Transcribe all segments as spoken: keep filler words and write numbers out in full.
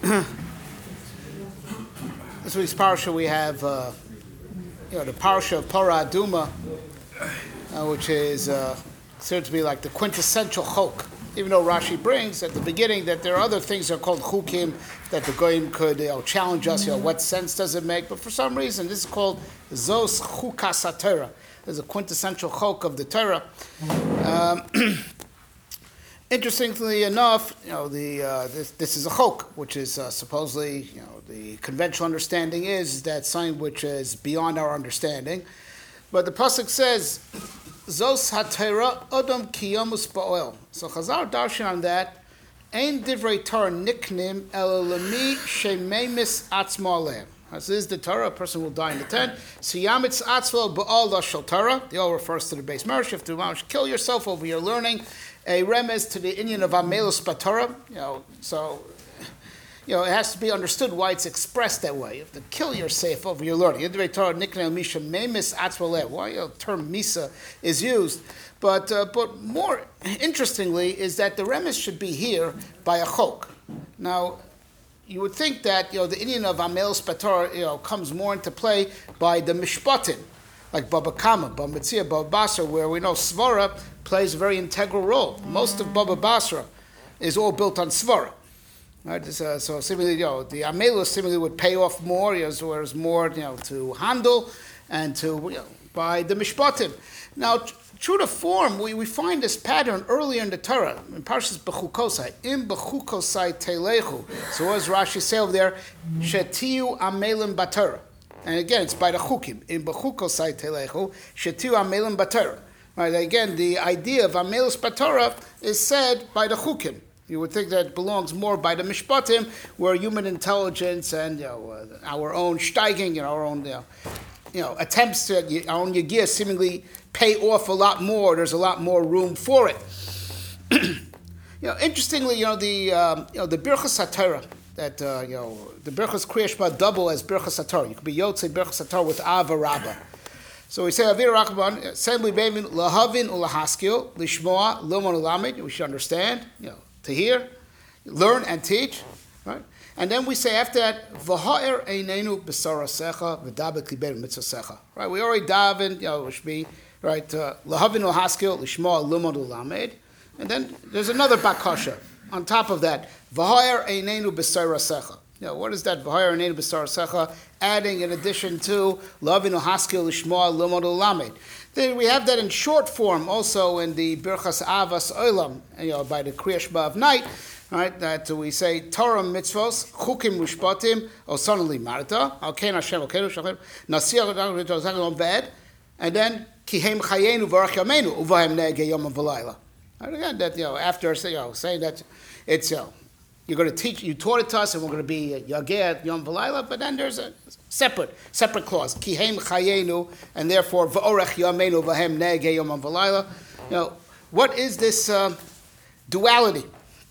This week's parsha we have, uh, you know, the parsha of Parah Aduma, uh, which is uh, considered to be like the quintessential chok. Even though Rashi brings at the beginning that there are other things that are called chukim that the goyim could you know, challenge us. You know, what sense does it make? But for some reason, this is called zos chukas haTorah. There's a quintessential chok of the Torah. Um, Interestingly enough, you know, the uh, this, this is a chok, which is uh, supposedly, you know, the conventional understanding is that something which is beyond our understanding. But the pasuk says, "Zos haTorah Adam kiyamus ba'oel." So Chazal darshan on that, "Ein divrei Torah niknim el lemi shemeimis atzmo aleim." This is the Torah. A person will die in the tent. Siyamitz atzmo ba'al lashal Torah. The all refers to the base marriage. You have to kill yourself over your learning. A remez to the Indian of Amelus Batorah, you know, so, you know, it has to be understood why it's expressed that way. You have to kill yourself over your learning. Why the term Misa is used. But uh, but more interestingly is that the remez should be here by a chok. Now, you would think that, you know, the Indian of Amelus Batorah, you know, comes more into play by the Mishpatim, like Baba Kama, Baba Metzia, Baba Basra, where we know Svara plays a very integral role. Most of Baba Basra is all built on Svara. Right? Uh, so similarly, you know, the Amelus similarly would pay off more, you know, so there's more, you know, to handle and to, you know, by the Mishpatim. Now, t- true to form, we, we find this pattern earlier in the Torah, in Parshas Bechukosai, in Bechukosai Telechu. So what does Rashi say over there? Shetiu Amelim Batorah. And again, it's by the chukim. In bechukosai telechu, shetiu amelim batorah. Right. Again, the idea of amelus batorah is said by the chukim. You would think that it belongs more by the mishpatim, where human intelligence and you know uh, our own steiging and our own you know, you know attempts to our own yagir seemingly pay off a lot more. There's a lot more room for it. you know, interestingly, you know the um, you know the birchas haTorah. That uh, you know the Birchas Kriya Shema double as Birchas HaTorah. You could be Yotzei Birchas HaTorah with Ava Rabbah. So we say Avir Rachman Assembly Beimin Lahavin Ulahaskil Lishmoa Lomon Ulamid. We should understand, you know, to hear, learn and teach, right? And then we say after that V'ha'er Einenu B'Sara Secha V'Dabek Libeinu Mitzvah Secha. Right? We already daven, you know, it should be right. Uh, Lahavin Ulahaskil Lishmoa Lomon Ulamid. And then there's another bakasha. On top of that, V'ha'er einenu b'sara secha. You know, what is that V'ha'er einenu b'sara secha? Adding in addition to Lavinu haskil lishmoa lumad ulamed. Then we have that in short form also in the Birchas Avas Olam, you know, by the Kriya Shema of night, right? That we say Torah mitzvos chukim mushpatim osanu limarta alken Hashem alkenu shachem nasiyah l'zagam ved, and then kihem chayenu v'arach yamenu uvahem ne'egei yom v'layla. And again, that you know, after you know, saying that it's you know, you're going to teach, you taught it to us, and we're going to be Yageh Yom V'Layla, but then there's a separate separate clause, Kihem Chayenu, and therefore V'orech Yamenu V'hem Ne'egeh Yom V'Layla. You know, what is this uh, duality?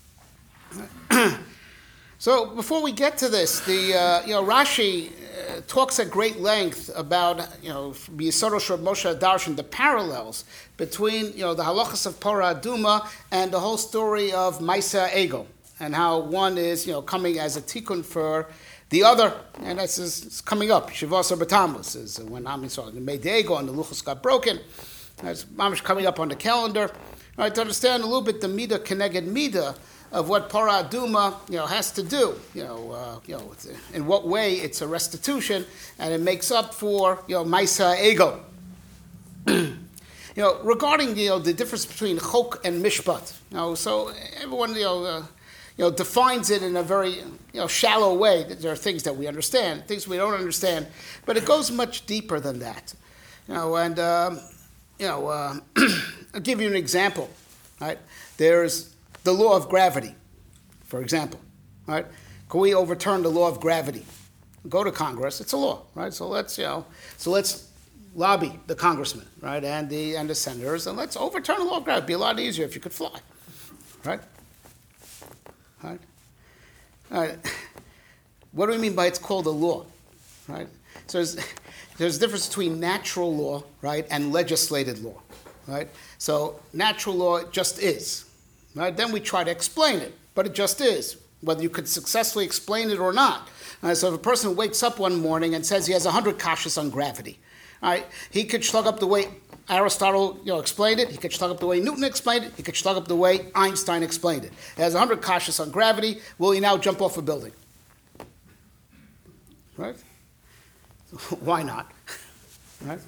So before we get to this, the uh, you know Rashi uh, talks at great length about you know B'Yisoro Shor Moshe Darshan, the parallels between you know the halachas of Parah Aduma and the whole story of Maisa Egel, and how one is you know coming as a tikkun for the other, and that's is coming up. Shivas B'Tammuz is when Am Yisrael made the Egel and the luchos got broken. That's mamish coming up on the calendar. All right, to understand a little bit the midah keneged midah of what Parah Aduma, you know, has to do, you know, uh, you know, in what way it's a restitution, and it makes up for, you know, Maisa Egel. you know, regarding, you know, the difference between Chok and Mishpat, you know, so everyone, you know, uh, you know, defines it in a very, you know, shallow way. There are things that we understand, things we don't understand, but it goes much deeper than that, you know, and, um, you know, uh, I'll give you an example, right? There's the law of gravity, for example, right? Can we overturn the law of gravity? Go to Congress, it's a law, right? So let's, you know, so let's lobby the congressmen, right, and the and the senators, and let's overturn the law of gravity. It'd be a lot easier if you could fly, right? Right? All right. What do we mean by it's called a law, right? So there's, there's a difference between natural law, right, and legislated law, right? So natural law just is. Right? Then we try to explain it, but it just is. whether you could successfully explain it or not. Uh, so if a person wakes up one morning and says he has one hundred kashas on gravity, all right, he could shlug up the way Aristotle you know, explained it, he could shlug up the way Newton explained it, he could shlug up the way Einstein explained it. He has one hundred kashas on gravity, will he now jump off a building? Right? Why not? Right?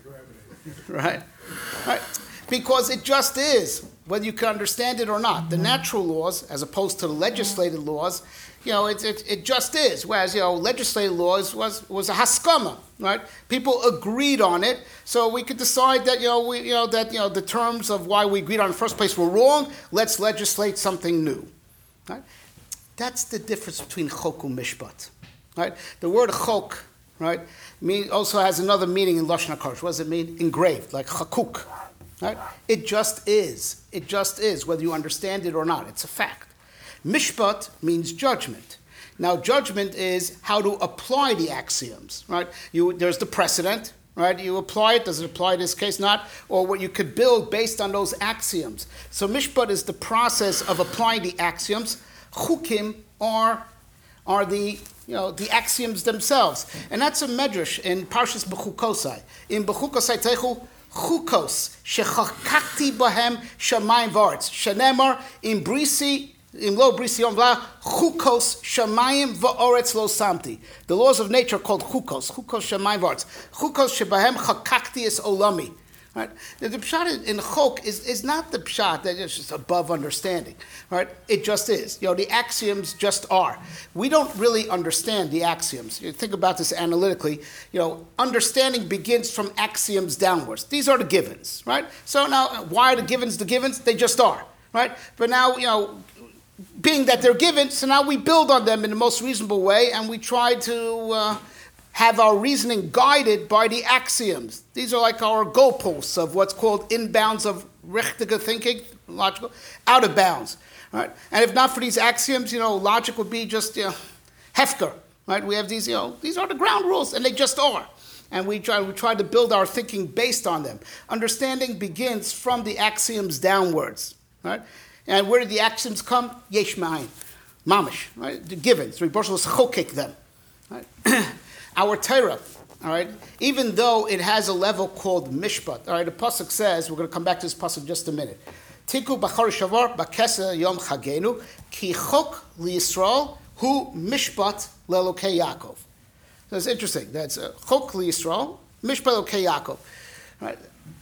Right? Right? Because it just is, whether you can understand it or not. The natural laws, as opposed to the legislated laws, you know, it, it, it just is. Whereas, you know, legislative laws was, was a haskama, right? People agreed on it, so we could decide that, you know, we, you know, that, you know, the terms of why we agreed on in the first place were wrong. Let's legislate something new, right? That's the difference between chok and mishpat, right? The word chok, right, mean, also has another meaning in Lashon HaKodesh. What does it mean? Engraved, like chakuk, right? It just is. It just is, whether you understand it or not. It's a fact. Mishpat means judgment. Now, judgment is how to apply the axioms, right? You, there's the precedent, right? You apply it. Does it apply in this case? Not. Or what you could build based on those axioms. So mishpat is the process of applying the axioms. Chukim are, are the, you know, the axioms themselves. And that's a medrash in Parshas Bechukosai. In Bechukosai Techu, chukos shechakakti bahem shamayim v'aretz. Shenemar in brisi, in lo brisi yom v'la, chukos shamayim v'aretz lo samti. The laws of nature are called chukos. Chukos shamayim v'aretz. Chukos shebahem chakakti es olami. Right? The, the pshat in chok is, is not the pshat that is just above understanding. Right? It just is. You know, the axioms just are. We don't really understand the axioms. You think about this analytically. You know, understanding begins from axioms downwards. These are the givens, right? So now, why are the givens the givens? They just are, right? But now, you know, being that they're given, so now we build on them in the most reasonable way, and we try to uh, have our reasoning guided by the axioms. These are like our goalposts of what's called inbounds of richtige thinking, logical, out of bounds, right? And if not for these axioms, you know, logic would be just, you know, hefker, right? We have these, you know, these are the ground rules, and they just are. And we try, we try to build our thinking based on them. Understanding begins from the axioms downwards, right? And where did the axioms come? Yesh ma'ayin, mamish, right? The givens. Rebbe was chokek them, right? Our Torah, all right, even though it has a level called mishpat, all right, the pasuk says, we're going to come back to this pasuk in just a minute. Tiku b'chor shavar b'kesa yom chagenu ki chok liYisrael hu mishpat leLokei Yaakov. So it's interesting. That's uh, chok liYisrael, mishpat leLokei Yaakov. All right.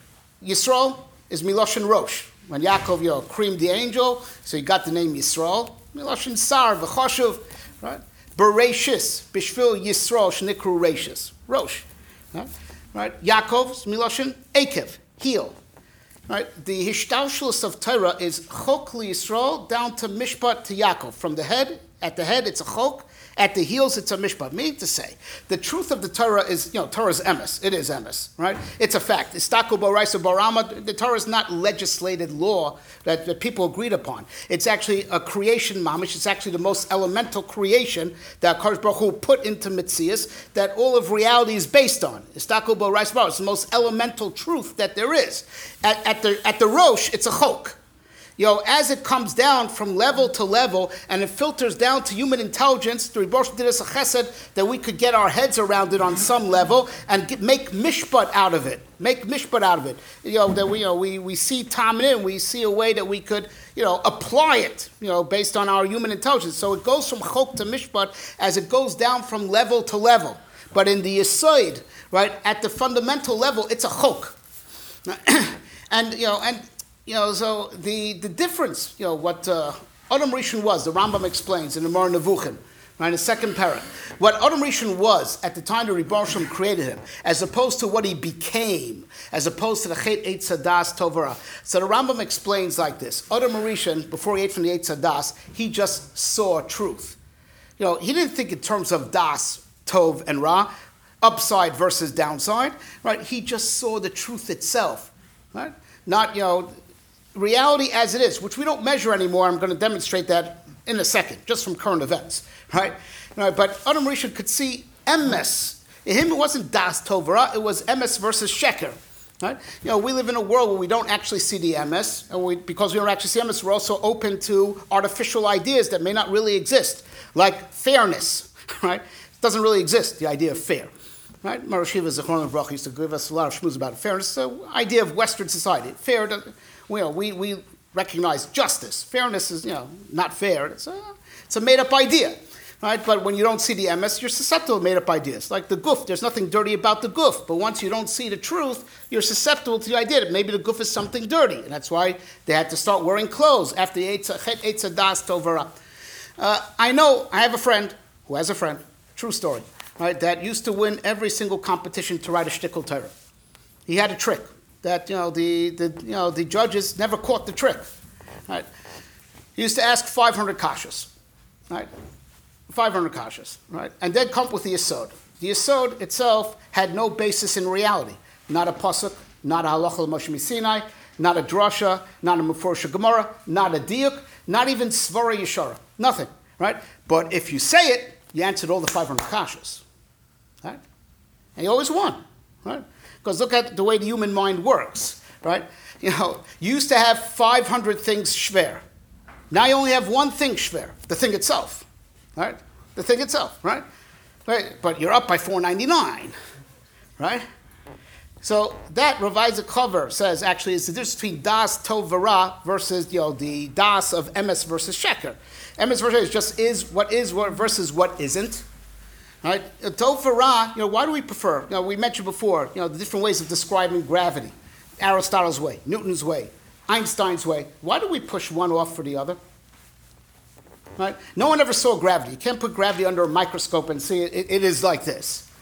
Yisrael is miloshen rosh. When Yaakov, you know, creamed the angel, so he got the name Yisrael. Miloshen sar v'choshuv, right? Bereshis, Bishvil Yisrael, Shnikru Reshis, Rosh. Right? Right? Yaakov's Miloshin, Akev, heel. Right? The Hishtalshlus of Torah is Chok Yisrael down to Mishpat to Yaakov. From the head, at the head it's a Chok, at the heels it's a Mishpat. Meaning to say, the truth of the Torah is, you know, Torah is emes. It is emes, right? It's a fact. Istaku Boraisa Barama, the Torah is not legislated law that, that people agreed upon. It's actually a creation mamish. It's actually the most elemental creation that Kadosh Baruch Hu put into Metzias that all of reality is based on. Istaku Boraisa Barama. It's the most elemental truth that there is. At, at the at the Rosh, it's a chok. You know, as it comes down from level to level and it filters down to human intelligence, the Rebbe did us a chesed that we could get our heads around it on some level and get, make mishpat out of it. Make mishpat out of it. You know, that we, you know, we, we see Talmud and we see a way that we could, you know, apply it, you know, based on our human intelligence. So it goes from chok to mishpat as it goes down from level to level. But in the Yesod, right, at the fundamental level, it's a chok. And, you know, and... You know, so the, the difference, you know, what uh, Adam Rishon was, the Rambam explains in the Moreh Nevuchim, right, the second parah. What Adam Rishon was at the time the Rebbe Shem created him, as opposed to what he became, as opposed to the Chet Eitz Hadas Tovara. So the Rambam explains like this. Adam Rishon, before he ate from the Eitz Hadas, he just saw truth. You know, he didn't think in terms of Das, Tov, and Ra, upside versus downside, right? He just saw the truth itself, right? Not, you know, reality as it is, which we don't measure anymore. I'm going to demonstrate that in a second, just from current events, right? right but Adam Rishon could see emes. In him, it wasn't das tovara, it was emes versus sheker. Right? You know, we live in a world where we don't actually see the emes, and we, because we don't actually see emes, we're also open to artificial ideas that may not really exist, like fairness. Right? It doesn't really exist, the idea of fair. Right? Marashiva Zichron Baruch used to give us a lot of shmooze about fairness. It's the idea of Western society. Fair, you know, we, we recognize justice. Fairness is, you know, not fair. It's a, it's a made-up idea. Right? But when you don't see the emes, you're susceptible to made-up ideas. Like the guf, there's nothing dirty about the guf. But once you don't see the truth, you're susceptible to the idea that maybe the guf is something dirty. And that's why they had to start wearing clothes after the Eitz Das Tovara. Uh, I know, I have a friend who has a friend, true story, right, that used to win every single competition to write a shtickle Torah. He had a trick that, you know, the, the, you know, the judges never caught the trick. Right? He used to ask five hundred kashas. Right? five hundred kashas, right? And then come up with the Yesod. The Yesod itself had no basis in reality. Not a pasuk, not a halacha l'Moshe Sinai, not a drasha, not a Meforsha Gemara, not a diuk, not even svara yeshara, nothing, right? But if you say it, you answered all the five hundred kashas, right? And you always won, right? Because look at the way the human mind works, right? You know, you used to have five hundred things shver. Now you only have one thing shver, the thing itself. Right? The thing itself, right? Right? But you're up by four ninety-nine, right? So that Ravaiza cover says actually is the difference between das tov v'ra versus, you know, the das of emes versus sheker. Emes versus is just is what is versus what isn't. Right? Tov v'ra, you know, why do we prefer? You know, we mentioned before, you know, the different ways of describing gravity. Aristotle's way, Newton's way, Einstein's way. Why do we push one off for the other? Right? No one ever saw gravity. You can't put gravity under a microscope and see it. It, it is like this.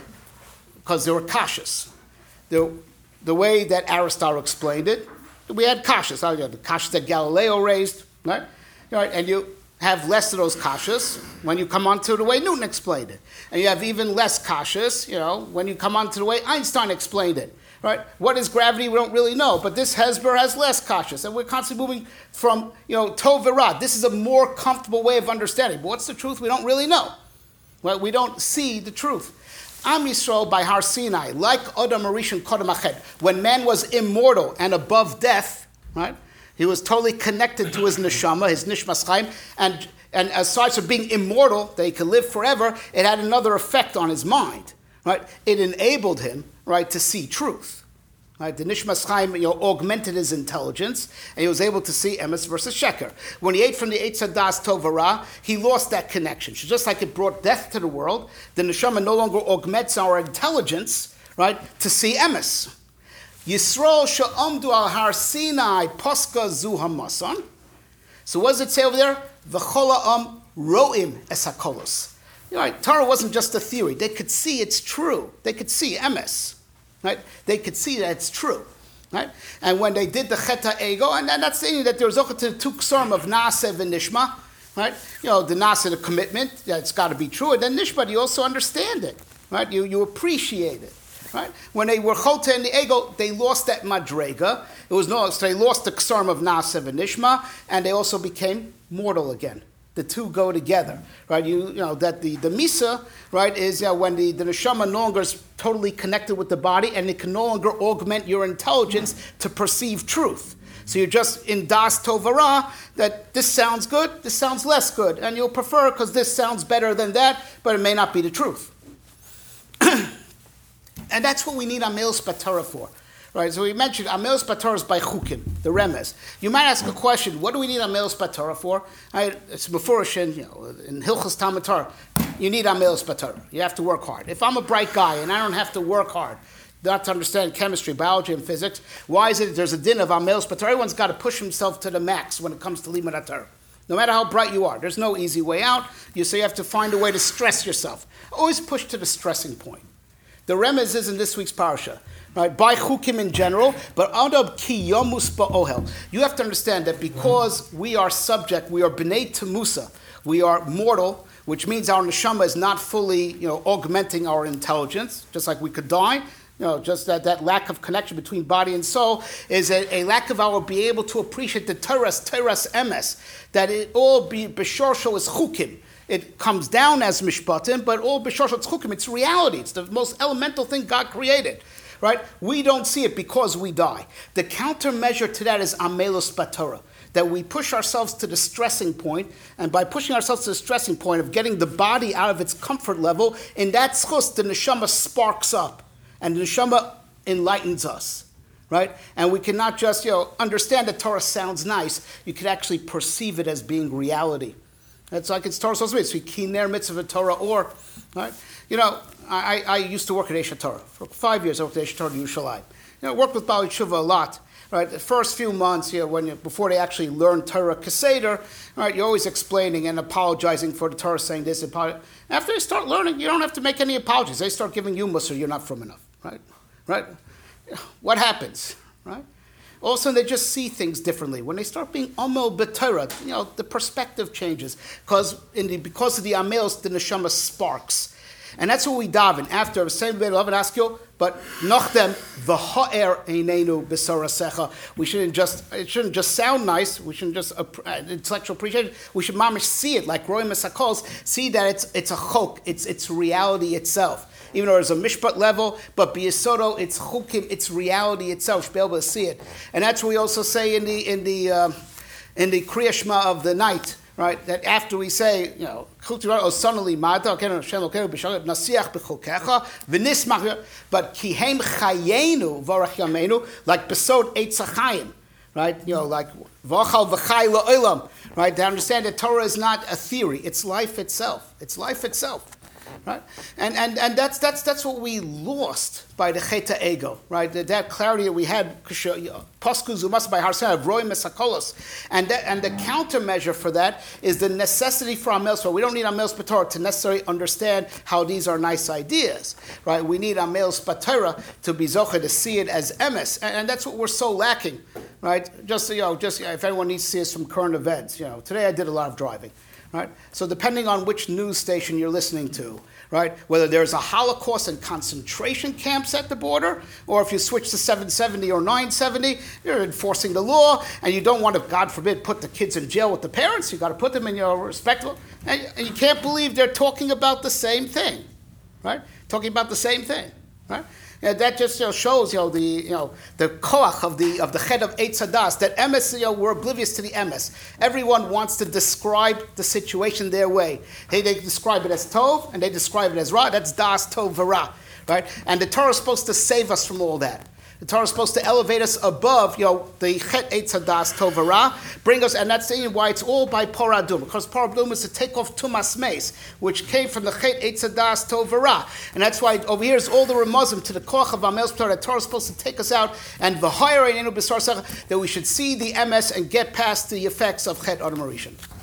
Because there were kashas. The, the way that Aristotle explained it, we had kashas. The kashas that Galileo raised. Right? Right? And you have less of those kashas when you come on to the way Newton explained it. And you have even less kashas, you know, when you come on to the way Einstein explained it. Right? What is gravity? We don't really know. But this Hezbollah has less kashas. And we're constantly moving from, you know, tov v'ra. This is a more comfortable way of understanding. But what's the truth? We don't really know. Right? We don't see the truth. Am Yisrael by Har Sinai, like Adam Arishon Kodem Ached, when man was immortal and above death, right? He was totally connected to his neshama, his nishmas chaim, and, and aside from being immortal, that he could live forever, it had another effect on his mind. Right? It enabled him, right, to see truth. Right? The Nishmas Chaim, you know, augmented his intelligence, and he was able to see emes versus sheker. When he ate from the Eitz Das Tov V'ra, he lost that connection. So just like it brought death to the world, the neshama no longer augments our intelligence, right, to see emes. Yisrael she'amdu al Har Sinai poska zu hamasan. So what does it say over there? V'chol ha'am ro'im es hakolos. You know, right, Torah wasn't just a theory. They could see it's true. They could see emes. Right? They could see that it's true. Right? And when they did the Cheta Ego, and, and that's saying that there's also two ksurim of Naaseh and Nishma. Right? You know, the Naaseh, the commitment, that it's got to be true. And then Nishma, you also understand it. Right? You, you appreciate it. Right? When they were Chota in the Ego, they lost that Madrega. It was no, so they lost the ksurim of Naaseh and Nishma, and they also became mortal again. The two go together, right? You, you know, that the, the Misa, right, is you know, when the, the Neshama no longer is totally connected with the body and it can no longer augment your intelligence to perceive truth. So you're just in Das Tovara, that this sounds good, this sounds less good, and you'll prefer because this sounds better than that, but it may not be the truth. And that's what we need Amel Spatara for. Right, so we mentioned Amel Spatar is by Chukim, the Remes. You might ask a question, what do we need Amel Spatar for? Right, it's before Shin, you know, in Hilchos Talmud Torah, you need Amel Spatar. You have to work hard. If I'm a bright guy and I don't have to work hard, not to understand chemistry, biology, and physics, why is it there's a din of Amel Spatar? Everyone's got to push himself to the max when it comes to Limud Torah. No matter how bright you are, there's no easy way out. You so you have to find a way to stress yourself. Always push to the stressing point. The Remez is in this week's parasha. Right, by chukim in general, but adab ki yomus ba'ohel. You have to understand that because we are subject, we are b'nei temusa, we are mortal, which means our neshama is not fully, you know, augmenting our intelligence, just like we could die. You know, just that, that lack of connection between body and soul is a, a lack of our being able to appreciate the teras, teras emes, that it all be b'shorsho is chukim. It comes down as mishpatim, but all b'shorsho is chukim. It's reality. It's the most elemental thing God created. right? We don't see it because we die. The countermeasure to that is amelus batorah, that we push ourselves to the stressing point, and by pushing ourselves to the stressing point of getting the body out of its comfort level, in that schus, the neshama sparks up, and the neshama enlightens us. Right? And we cannot just, you know, understand that Torah sounds nice. You could actually perceive it as being reality. That's like it's Torah supposed to be. It's kiner mitzvah Torah or, right? You know, I, I used to work at Eshet Torah. For five years I worked at Eshet Torah in Yerushalayim. You know, I worked with Bali Tshuva a lot. Right? The first few months, you know, when you, before they actually learn Torah Keseder, right, you're always explaining and apologizing for the Torah saying this. After they start learning, you don't have to make any apologies. They start giving you mussar, you're not from enough. Right? Right? What happens, right? All of a sudden they just see things differently. When they start being amel b'Torah, you know, the perspective changes because in the because of the amels, the neshama sparks, and that's what we daven after the same way. Love and ask you, but nachdem v'ha'er einenu b'sarasecha. We shouldn't just it shouldn't just sound nice. We shouldn't just uh, intellectual appreciation. We should mamish see it like Roy Mesakos, see that it's it's a chok, it's it's reality itself. Even though there's a mishpat level, but biyasodo, it's chukim, it's reality itself. You should be able to see it, and that's what we also say in the in the um, in the Kriya Shema of the night, right? That after we say, you know, but kihem chayenu v'orach yameinu, like besod eitz hachayim, right? You know, like v'achal v'chay la'olam, right? To understand that Torah is not a theory; it's life itself. It's life itself. Right, and and and that's that's that's what we lost by the cheta ego, right? That, that clarity that we had, pasku zumas by harsan roy mesakolos, and that, and the countermeasure for that is the necessity for amels. So we don't need amels b'Torah to necessarily understand how these are nice ideas, right? We need amels b'Torah to be zocha to see it as emes, and, and that's what we're so lacking, right? Just you know, just if anyone needs to see us from current events, you know, today I did a lot of driving. Right? So depending on which news station you're listening to, right, whether there's a Holocaust and concentration camps at the border, or if you switch to seven seventy or nine seventy, you're enforcing the law, and you don't want to, God forbid, put the kids in jail with the parents. You've got to put them in your respectable, and, and you can't believe they're talking about the same thing, right? Talking about the same thing, right? You know, that just you know, shows you know the you know the koach of the of the head of Eitz Hadas, that emes, you know, we're oblivious to the emes. Everyone wants to describe the situation their way. Hey, they describe it as tov and they describe it as ra. That's das tov v'ra, right? And the Torah is supposed to save us from all that. The Torah is supposed to elevate us above, you know, the chet eitz hadas tov v'ra, bring us, and that's the why it's all by poradum, because poradum is to take off tumas meis, which came from the chet eitz hadas tov v'ra, and that's why over here is all the remuzim to the koach of amels Torah. The Torah is supposed to take us out, and v'hayre enu b'sar that we should see the M S and get past the effects of chet adam rishon.